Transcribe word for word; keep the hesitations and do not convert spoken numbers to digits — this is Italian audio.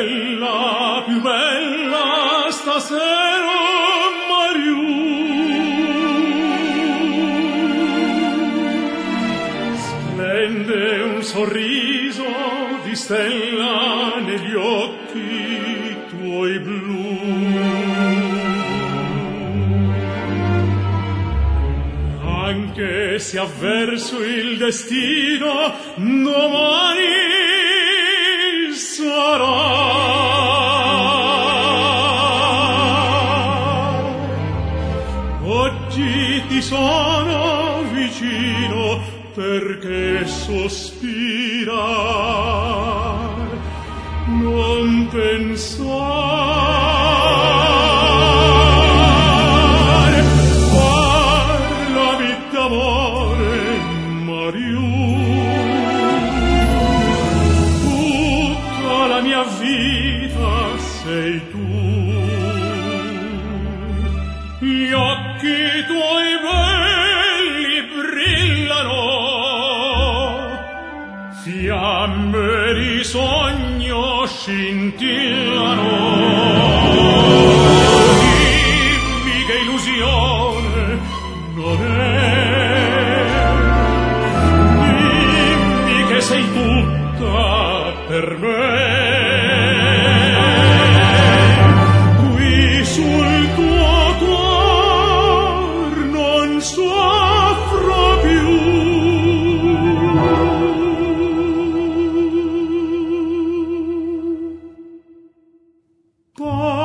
stella più bella stasera, Mariù. Splende un sorriso di stella negli occhi tuoi blu. Anche se avverso il destino, domani sarà. Oggi ti sono vicino perché sospira, non pensare, parlami d'amore, Mariù. Tutta la mia vita sei tu. Gli occhi tuoi belli brillano, fiamme di sogno scintillano. Dimmi che illusione non è, dimmi che sei tutta per me. Qui sul tuo cuor non soffro più. Oh